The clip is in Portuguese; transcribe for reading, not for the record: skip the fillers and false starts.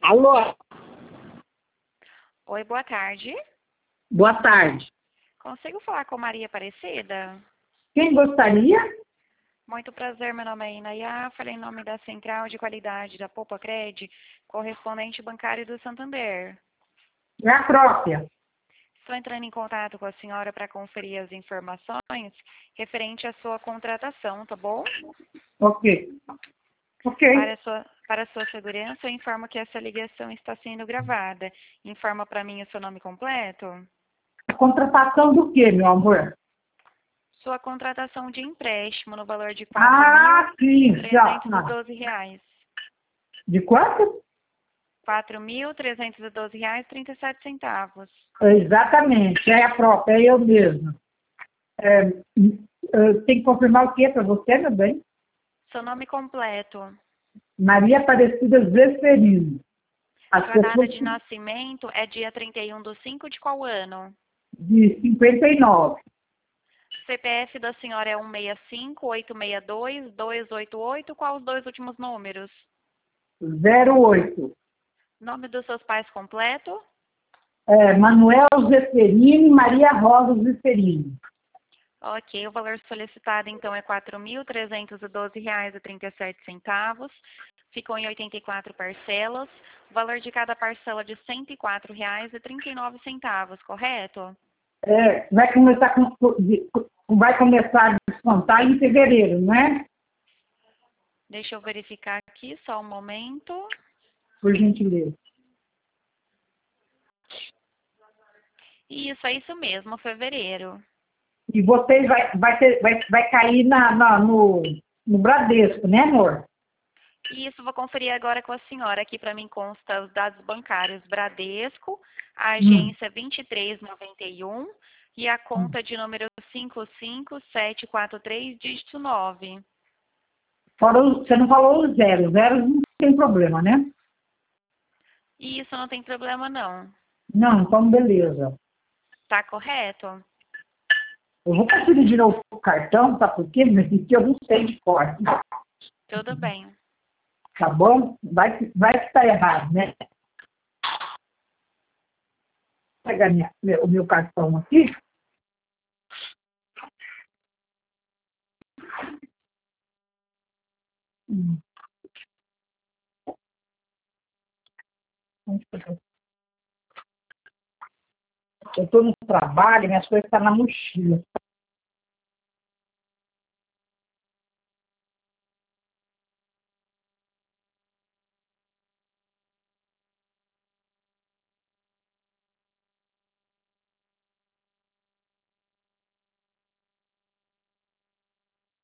Alô, Oi, boa tarde. boa tarde. Consigo falar com Maria Aparecida? Quem gostaria? Muito prazer, meu nome é Inaya. Falei em nome da Central de Qualidade da Poupa Cred, correspondente bancário do Santander. É a própria. Estou entrando em contato com a senhora para conferir as informações referente à sua contratação, tá bom? Ok. Para a sua segurança, eu informo que essa ligação está sendo gravada. Informa para mim o seu nome completo. A contratação do quê, meu amor? Sua contratação de empréstimo no valor de R$ Ah, sim, já. R$ 4.312. De quanto? R$ 4.312,37. Exatamente, é a própria, é eu mesma. Tem que confirmar o quê para você, meu bem? Seu nome completo. Maria Aparecida Zeferino. As Sua data pessoas de nascimento é dia 31/5 de qual ano? de 59. CPF da senhora é 165-862-288. Qual os dois últimos números? 08. Nome dos seus pais completo? Manuel Zeferino e Maria Rosa Zeferino. Ok, o valor solicitado então é R$ 4.312,37. Ficou em 84 parcelas. O valor de cada parcela de R$ 104,39, correto? Vai começar a descontar em fevereiro, não é? Deixa eu verificar aqui, só um momento. Por gentileza. Isso, é isso mesmo, fevereiro. E vocês vai cair no Bradesco, né, amor? Isso, vou conferir agora com a senhora. Aqui para mim consta os dados bancários Bradesco, a agência 2391 e a conta de número 55743, dígito 9. Você não falou os zeros. Zeros não tem problema, né? Isso, não tem problema não. Não, então beleza. Tá correto? Eu vou conferir de novo o cartão, tá? Porque aqui eu não sei de cor. Tudo bem. Tá bom? Vai que tá errado, né? Vou pegar o meu cartão aqui. Hum. Eu estou no trabalho, minhas coisas estão na mochila.